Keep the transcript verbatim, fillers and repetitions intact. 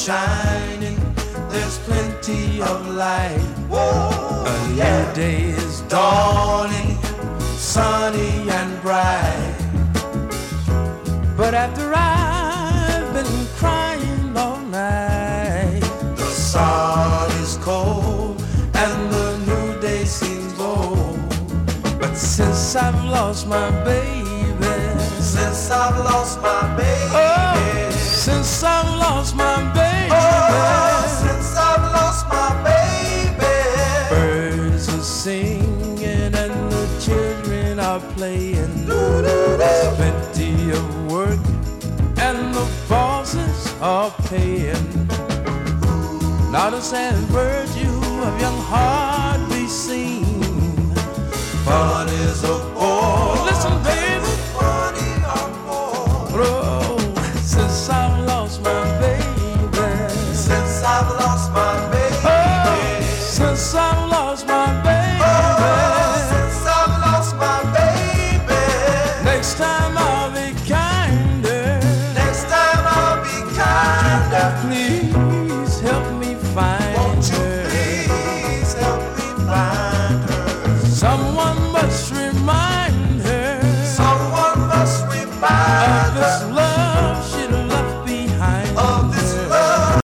shining, there's plenty of light. Whoa, a new yeah. day is dawning, sunny and bright. But after I've been crying all night, the sun is cold and the new day seems old. But since I've lost my baby, since I've lost my baby, oh, since I've lost my baby, oh, since I've lost my baby, birds are singing and the children are playing. There's plenty of work and the bosses are paying. Not a sad virtue of young heart be seen. Fun is a bore. Listen, baby. Funny or more. Oh, since I've lost my baby. Since I've lost my baby. Oh, since I've lost my baby. Oh, since I've lost my baby. Next time I'll be kinder. Next time I'll be kinder. Please.